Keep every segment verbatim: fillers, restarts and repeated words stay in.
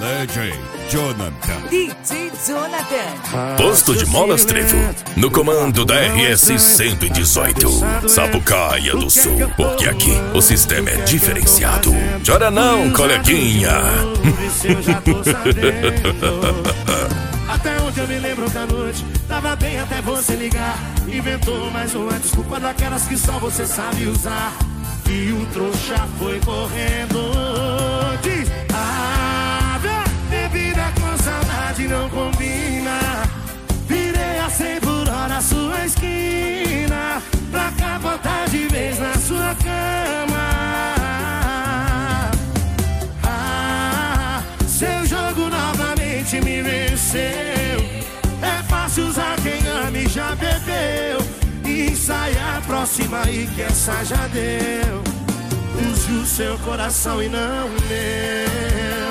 D J Jonathan. D J Jonathan. Posto de Molas Trevo, no comando da R S cento e dezoito, Sapucaia do Sul, porque aqui o sistema é diferenciado. Chora não, coleguinha. Até onde eu me lembro da noite, tava bem até você ligar. Inventou mais uma desculpa daquelas que só você sabe usar. E o trouxa foi correndo. Diz, ah, bebida com saudade não combina. Virei a cem por hora a sua esquina, pra capotar de vez na sua cama. Ah, seu jogo novamente me venceu. É fácil usar quem ama e já bebeu. Ensaia a próxima e que essa já deu. Use o seu coração e não o meu.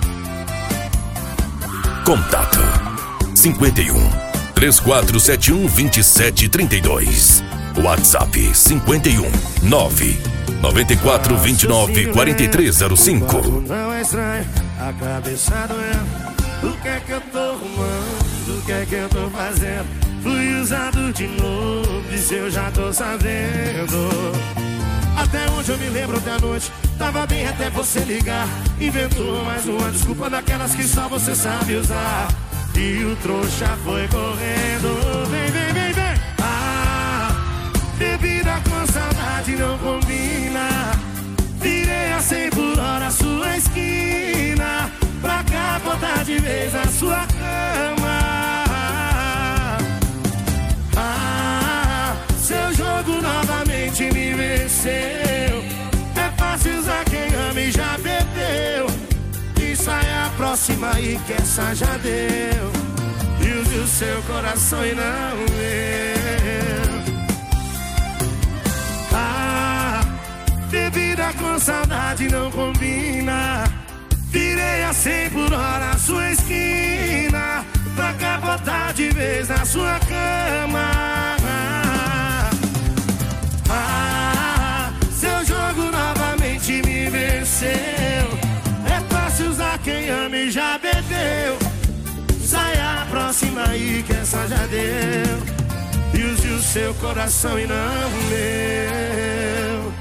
Contato cinquenta e um, três quatro sete um, dois sete três dois. WhatsApp cinquenta e um, nove nove quatro dois nove quatro três zero cinco. Não é estranho, a cabeça doendo. O que é que eu tô arrumando? O que é que eu tô fazendo? Fui usado de novo, isso eu já tô sabendo. Até onde eu me lembro da noite, tava bem até você ligar. Inventou mais uma desculpa daquelas que só você sabe usar. E o trouxa foi correndo. Vem, vem, vem, vem. Ah, bebida com saudade não combina. Virei a cem por hora a sua esquina, pra capotar de vez a sua cama. Ah, seu jogo novamente me venceu. É fácil usar quem ama e já bebeu. E sai a próxima e que essa já deu. E use o seu coração e não o meu. Ah, bebida com saudade não combina. Virei a cem por hora a sua esquina, pra capotar de vez na sua cama. Ah, seu jogo novamente me venceu. É fácil usar quem ama e já bebeu. Sai a próxima aí que essa já deu. E use o seu coração e não o meu.